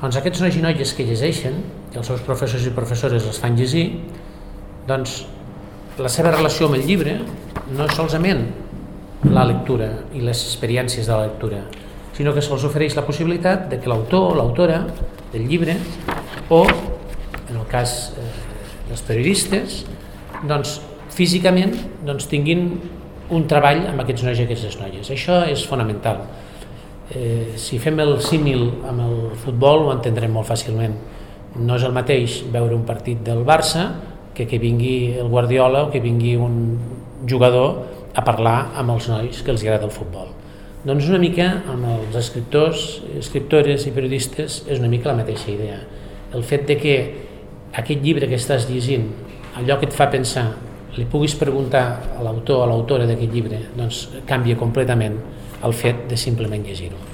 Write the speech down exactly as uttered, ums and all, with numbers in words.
Doncs aquests nois i noies que llegeixen, que els seus professors i professores els fan llegir, doncs la seva relació amb el llibre no és solament la lectura i les experiències de la lectura, sinó que se'ls ofereix la possibilitat de que l'autor o l'autora del llibre, o en el cas eh, dels periodistes, doncs físicament doncs, tinguin un treball amb aquests nois i aquestes noies. Això és fonamental. Eh, si fem el símil amb el futbol ho entendrem molt fàcilment. No és el mateix veure un partit del Barça que que vingui el Guardiola o que vingui un jugador a parlar amb els nois que els agrada el futbol. Doncs una mica amb els escriptors, escriptores i periodistes és una mica la mateixa idea. El fet de que aquest llibre que estàs llegint, allò que et fa pensar, li puguis preguntar a l'autor o a l'autora d'aquest llibre, doncs canvia completament el fet de simplement llegir-ho.